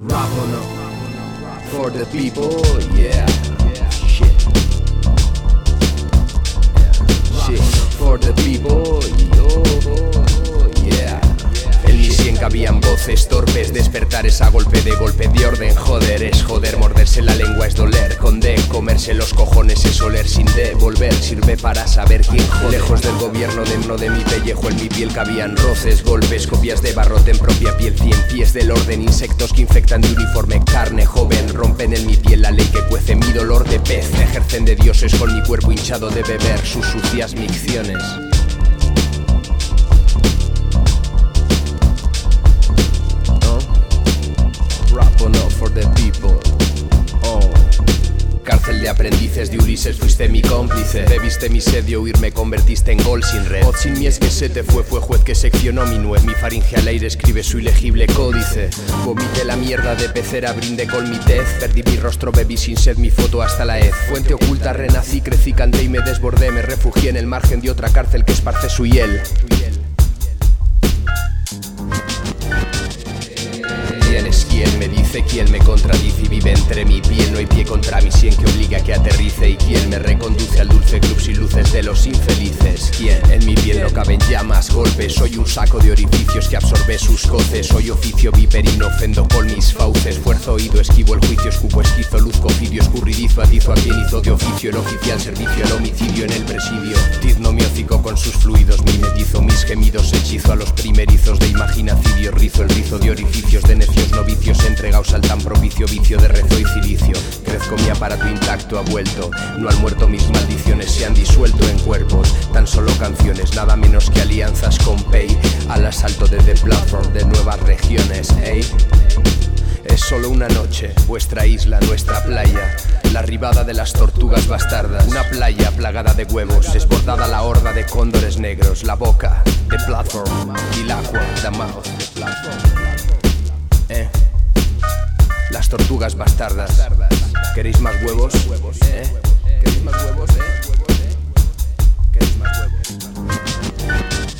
Rap or no? For the people, yeah. Shit. Shit. For the people, yeah. En mi sien cabían voces torpes, despertares a golpe de orden. Joder es joder, morderse la lengua es doler. Con D, comerse los cojones es oler sin devolver. Sirve para saber quién jode. Lejos del gobierno, dentro de mi pellejo, en mi piel cabían roces, golpes, copias de barrote en propia piel. 100 pies del orden, insectos que infectan de uniforme carne joven. Rompen en mi piel la ley que cuece mi dolor de pez. Ejercen de dioses con mi cuerpo hinchado de beber sus sucias micciones. Rap or no for the people. Cárcel de aprendices de Ulises, fuiste mi cómplice. Bebiste mi sed y huir me convertiste en gol sin red. Voz sin mi es que se te fue juez que seccionó mi nuez. Mi faringe al aire escribe su ilegible códice. Vomité la mierda de pecera, brindé con mi tez. Perdí mi rostro, bebí sin sed mi foto hasta la hez. Fuente oculta, renací, crecí, canté y me desbordé. Me refugié en el margen de otra cárcel que esparce su hiel. ¿Quién es quién? Me dice quién me contradice y vive entre mi piel. No hay pie contra mi sien que obliga a que aterrice. ¿Y quién me reconduce al dulce club sin luces de los infelices? ¿Quién? En mi piel no caben llamas, golpes. Soy un saco de orificios que absorbe sus coces. Soy oficio viperino, ofendo con mis fauces. Fuerzo oído, esquivo el juicio, escupo esquizo, luzco ofidio, escurridizo, atizo a quien hizo de oficio. El oficial servicio, el homicidio en el presidio. Tizno mi hocico con sus fluidos, mimetizo mis gemidos, hechizo a los primerizos de imaginacidio. Rizo el rizo de orificios de necios novicios entregaos al tan propicio vicio de rezo y cilicio. Crezco mi aparato intacto ha vuelto, no han muerto mis maldiciones, se han disuelto en cuerpos. Tan solo canciones, nada menos que alianzas con Pay. Al asalto de The Platform de nuevas regiones, ey. Es solo una noche, vuestra isla, nuestra playa. La arribada de las tortugas bastardas. Una playa plagada de huevos, desbordada la horda de cóndores negros. La boca, The Platform, y el agua, the mouth, The Platform. Las tortugas bastardas. ¿Queréis más huevos? ¿Queréis más huevos? ¿Queréis más huevos?